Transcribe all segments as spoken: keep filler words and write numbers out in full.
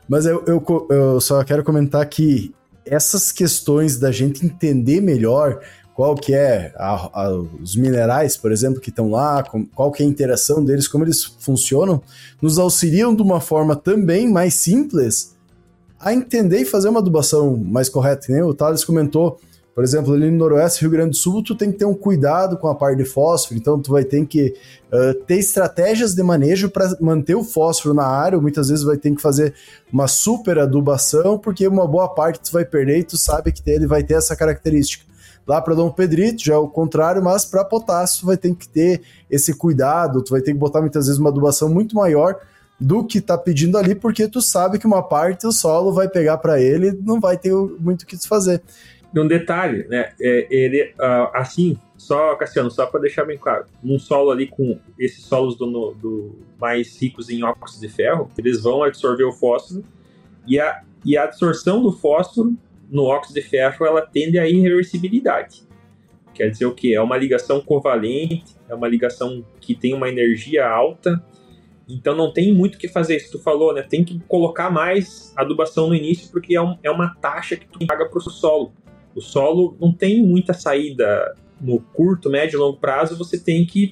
Mas eu, eu, eu só quero comentar que essas questões da gente entender melhor qual que é a, a, os minerais, por exemplo, que estão lá, com, qual que é a interação deles, como eles funcionam, nos auxiliam de uma forma também mais simples a entender e fazer uma adubação mais correta, né? O Thales comentou, por exemplo, ali no Noroeste, Rio Grande do Sul, tu tem que ter um cuidado com a parte de fósforo, então tu vai ter que uh, ter estratégias de manejo para manter o fósforo na área, ou muitas vezes vai ter que fazer uma super adubação, porque uma boa parte tu vai perder e tu sabe que ele vai ter essa característica. Lá para Dom Pedrito já é o contrário, mas para potássio tu vai ter que ter esse cuidado, tu vai ter que botar muitas vezes uma adubação muito maior do que tá pedindo ali, porque tu sabe que uma parte do solo vai pegar para ele e não vai ter muito o que desfazer. Um detalhe, né? É, ele, uh, assim, só, Cassiano, só para deixar bem claro, num solo ali com esses solos do, do mais ricos em óxido de ferro, eles vão absorver o fósforo e a, e a absorção do fósforo no óxido de ferro, ela tende à irreversibilidade. Quer dizer o quê? É uma ligação covalente, é uma ligação que tem uma energia alta, então não tem muito o que fazer, isso tu falou, né? Tem que colocar mais adubação no início, porque é, um, é uma taxa que tu paga para o solo. O solo não tem muita saída no curto, médio e longo prazo, você tem que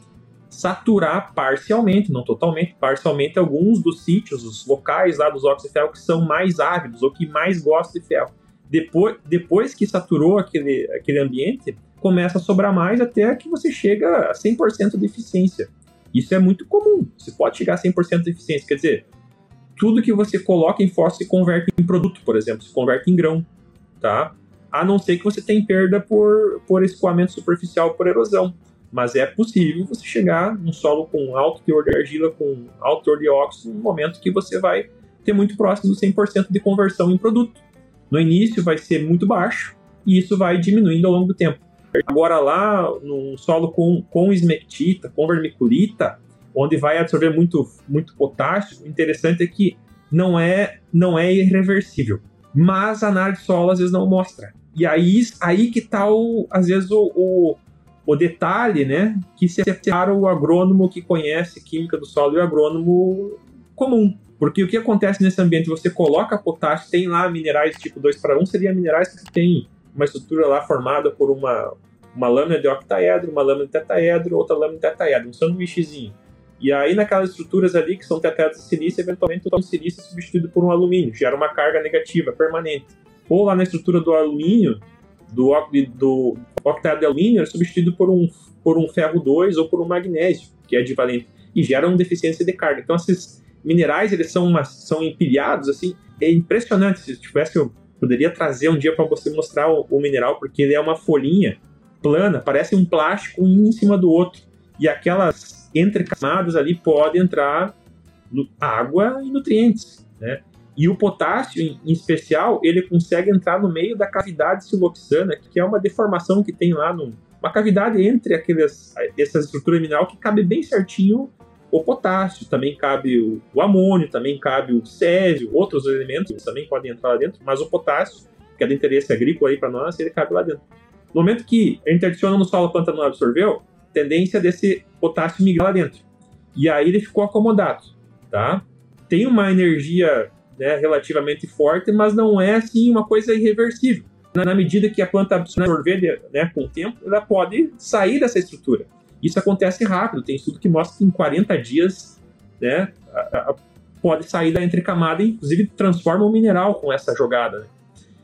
saturar parcialmente, não totalmente, parcialmente alguns dos sítios, os locais lá dos óxidos de ferro que são mais ávidos ou que mais gostam de ferro. Depois, depois que saturou aquele, aquele ambiente, começa a sobrar mais até que você chega a cem por cento de eficiência. Isso é muito comum, você pode chegar a cem por cento de eficiência, quer dizer, tudo que você coloca em fósforo se converte em produto, por exemplo, se converte em grão, tá? A não ser que você tenha perda por, por escoamento superficial, por erosão. Mas é possível você chegar num solo com alto teor de argila, com alto teor de óxido, no momento que você vai ter muito próximo do cem por cento de conversão em produto. No início vai ser muito baixo e isso vai diminuindo ao longo do tempo. Agora lá, num solo com, com esmectita, com vermiculita, onde vai absorver muito, muito potássio, o interessante é que não é, não é irreversível. Mas a análise de solo às vezes não mostra. E aí, aí que está, às vezes, o, o, o detalhe, né, que separa o agrônomo que conhece química do solo e o agrônomo comum. Porque o que acontece nesse ambiente? Você coloca potássio, tem lá minerais tipo dois para um, seria minerais que tem uma estrutura lá formada por uma, uma lâmina de octaedro, uma lâmina de tetaedro, outra lâmina de tetaedro, um sanduíchezinho. E aí naquelas estruturas ali que são tetaedros de silício, eventualmente o silício é substituído por um alumínio, gera uma carga negativa permanente. Ou lá na estrutura do alumínio, do, do octaedro de alumínio, é substituído por um, por um ferro dois ou por um magnésio, que é divalente, e gera uma deficiência de carga. Então esses minerais, eles são, uma, são empilhados, assim, é impressionante. Se tivesse, eu poderia trazer um dia para você mostrar o, o mineral, porque ele é uma folhinha plana, parece um plástico um em cima do outro. E aquelas entrecamadas ali podem entrar no, água e nutrientes, né? E o potássio, em, em especial, ele consegue entrar no meio da cavidade siloxana, que é uma deformação que tem lá, no, uma cavidade entre aquelas, essas estruturas minerais que cabe bem certinho o potássio, também cabe o, o amônio, também cabe o césio, outros elementos também podem entrar lá dentro, mas o potássio, que é de interesse agrícola aí para nós, ele cabe lá dentro. No momento que a gente adiciona no solo, a planta não absorveu, tendência desse potássio migrar lá dentro. E aí ele ficou acomodado, tá? Tem uma energia, né, relativamente forte, mas não é assim uma coisa irreversível. Na medida que a planta absorver, né, com o tempo, ela pode sair dessa estrutura. Isso acontece rápido, tem estudo que mostra que em quarenta dias, né, a, a, pode sair da entrecamada e inclusive transforma o mineral com essa jogada, né?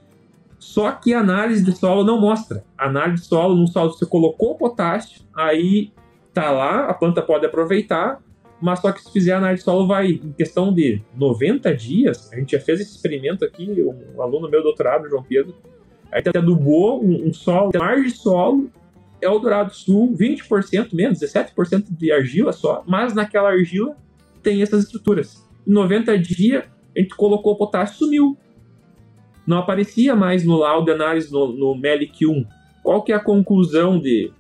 Só que a análise de solo não mostra. A análise de solo, no solo você colocou o potássio, aí tá lá, a planta pode aproveitar, mas só que se fizer a análise de solo vai, em questão de noventa dias, a gente já fez esse experimento aqui, um aluno meu doutorado, João Pedro, aí até adubou um, um solo, margem de solo, Eldorado Sul, vinte por cento menos, dezessete por cento de argila só, mas naquela argila tem essas estruturas. Em noventa dias, a gente colocou o potássio, sumiu. Não aparecia mais no laudo de análise no, no M E L I C um. Qual que é a conclusão de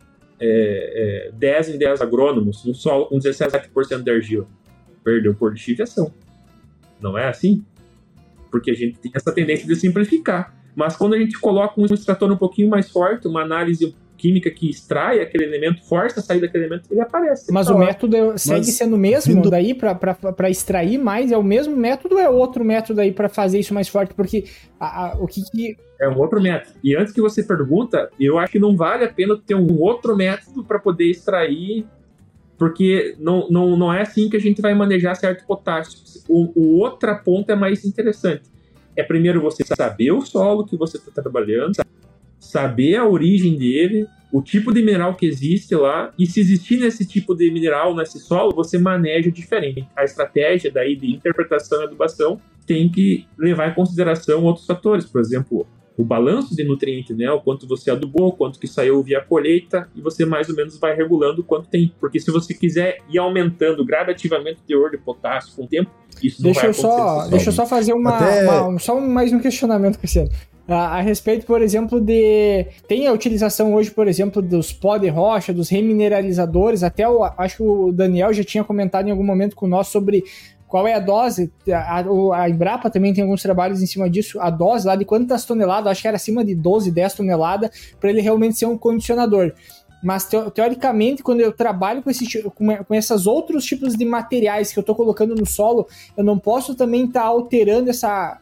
é, é, dez em dez agrônomos num solo com dezessete por cento de argila? Perdeu por lixiviação. Não é assim? Porque a gente tem essa tendência de simplificar. Mas quando a gente coloca um extrator um pouquinho mais forte, uma análise química que extrai aquele elemento, força a sair daquele elemento, ele aparece. Mas tá o lá. método segue Mas, sendo o mesmo vindo... daí para extrair mais? É o mesmo método ou é outro método aí para fazer isso mais forte? Porque a, a, o que, que... É um outro método. E antes que você pergunta, eu acho que não vale a pena ter um outro método para poder extrair, porque não, não, não é assim que a gente vai manejar certo potássio. O, o outra ponta é mais interessante. É primeiro você saber o solo que você está trabalhando, saber a origem dele, o tipo de mineral que existe lá, e se existir nesse tipo de mineral, nesse solo, você maneja diferente. A estratégia daí de interpretação e adubação tem que levar em consideração outros fatores, por exemplo, o balanço de nutrientes, né? O quanto você adubou, o quanto que saiu via colheita, e você mais ou menos vai regulando o quanto tem. Porque se você quiser ir aumentando gradativamente o teor de potássio com o tempo, isso não deixa vai eu só Deixa eu só fazer uma, Até... uma só mais um questionamento, Cristiano. A, a respeito, por exemplo, de... Tem a utilização hoje, por exemplo, dos pó de rocha, dos remineralizadores, até o, acho que o Daniel já tinha comentado em algum momento com nós sobre qual é a dose. A, a Embrapa também tem alguns trabalhos em cima disso, a dose lá de quantas toneladas, acho que era acima de doze, dez toneladas, para ele realmente ser um condicionador. Mas, teoricamente, quando eu trabalho com, esse, com esses outros tipos de materiais que eu estou colocando no solo, eu não posso também estar tá alterando essa...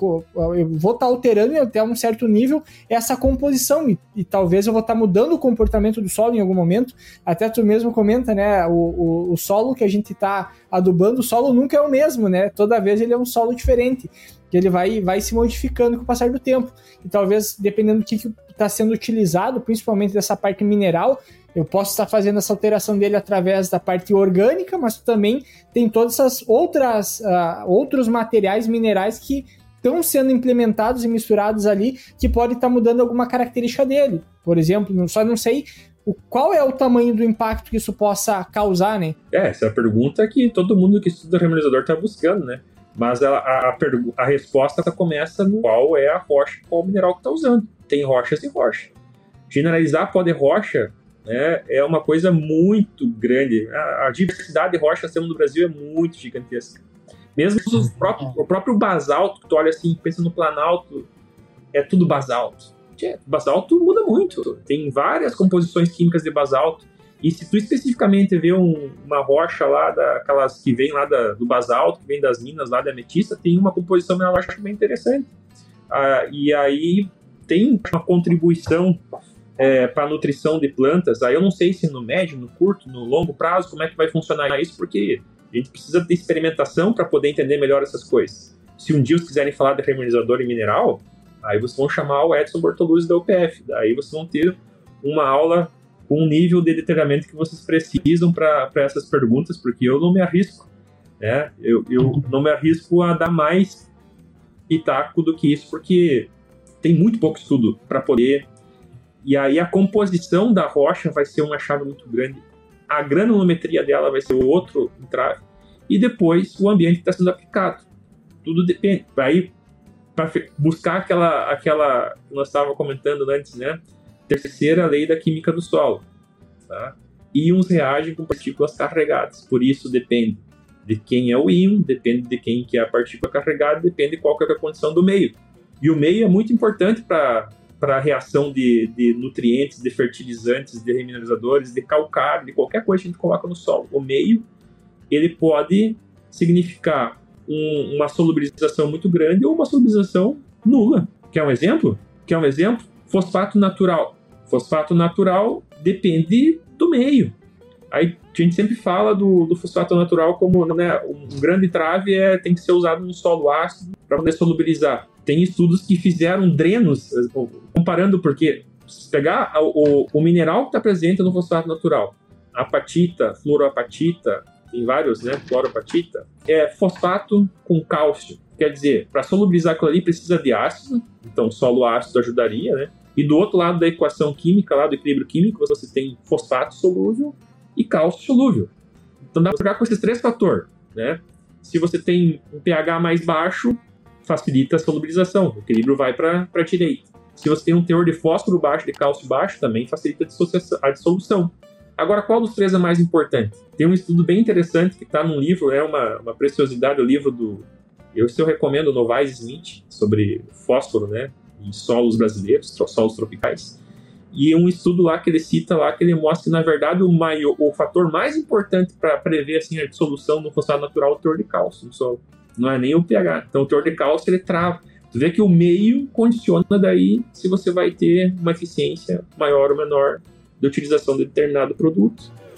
Eu vou estar tá alterando até um certo nível essa composição e, e talvez eu vou estar tá mudando o comportamento do solo em algum momento. Até tu mesmo comenta, né? O, o, o solo que a gente está adubando, o solo nunca é o mesmo, né? Toda vez ele é um solo diferente, que ele vai, vai se modificando com o passar do tempo. E talvez, dependendo do que está sendo utilizado, principalmente dessa parte mineral, eu posso estar fazendo essa alteração dele através da parte orgânica, mas também tem todas essas outras uh, outros materiais minerais que estão sendo implementados e misturados ali, que pode estar mudando alguma característica dele. Por exemplo, só não sei o, qual é o tamanho do impacto que isso possa causar, né? É, essa é a pergunta que todo mundo que estuda remineralizador está buscando, né? Mas a, a, a, a resposta começa no qual é a rocha, qual o mineral que está usando. Tem rochas e rochas. Generalizar pó de rocha, né, é uma coisa muito grande. A, a diversidade de rochas no Brasil é muito gigantesca. Mesmo o próprio, o próprio basalto, que tu olha assim, pensa no Planalto, é tudo basalto. Basalto muda muito. Tem várias composições químicas de basalto. E se tu especificamente vê um, uma rocha lá, daquelas que vem lá da, do basalto, que vem das minas lá da ametista, tem uma composição mineralógica bem interessante. Ah, e aí tem uma contribuição é, para a nutrição de plantas. Aí eu não sei se no médio, no curto, no longo prazo, como é que vai funcionar isso, porque a gente precisa de experimentação para poder entender melhor essas coisas. Se um dia vocês quiserem falar de remineralizador e mineral, aí vocês vão chamar o Edson Bortoluzzi da U P F. Daí vocês vão ter uma aula com o nível de detalhamento que vocês precisam para essas perguntas, porque eu não me arrisco. Né? Eu, eu não me arrisco a dar mais pitaco do que isso, porque tem muito pouco estudo para poder... E aí a composição da rocha vai ser uma chave muito grande. A granulometria dela vai ser o outro entrave, e depois o ambiente que está sendo aplicado. Tudo depende. Aí, para buscar aquela, aquela que nós estávamos comentando antes, né? Terceira lei da química do solo. Tá? Íons reagem com partículas carregadas, por isso depende de quem é o íon, depende de quem que é a partícula carregada, depende de qual que é a condição do meio. E o meio é muito importante para para a reação de, de nutrientes, de fertilizantes, de remineralizadores, de calcário, de qualquer coisa que a gente coloca no solo. O meio, ele pode significar um, uma solubilização muito grande ou uma solubilização nula. Quer um exemplo? Quer um exemplo? Fosfato natural. Fosfato natural depende do meio. Aí a gente sempre fala do, do fosfato natural como, né, um grande trave é, tem que ser usado no solo ácido para poder solubilizar. Tem estudos que fizeram drenos, comparando, porque se pegar o, o mineral que está presente no fosfato natural, apatita, fluoroapatita, tem vários, né, fluoroapatita, é fosfato com cálcio. Quer dizer, para solubilizar aquilo ali precisa de ácido, então solo ácido ajudaria, né? E do outro lado da equação química, lá do equilíbrio químico, você tem fosfato solúvel e cálcio solúvel. Então dá para jogar com esses três fatores, né? Se você tem um pH mais baixo, facilita a solubilização, o equilíbrio vai para a direita. Se você tem um teor de fósforo baixo, de cálcio baixo, também facilita a dissolução. Agora, qual dos três é mais importante? Tem um estudo bem interessante que está num livro, é uma, uma preciosidade, o livro do... Eu, eu recomendo o Novaes Smith, sobre fósforo, né, em solos brasileiros, solos tropicais. E um estudo lá que ele cita lá, que ele mostra que, na verdade, o, maior, o fator mais importante para prever assim, a dissolução no funcional natural é o teor de cálcio no solo. Não é nem o pH. Então, o teor de cálcio, ele trava. Tu vê que o meio condiciona daí se você vai ter uma eficiência maior ou menor de utilização de determinado produto.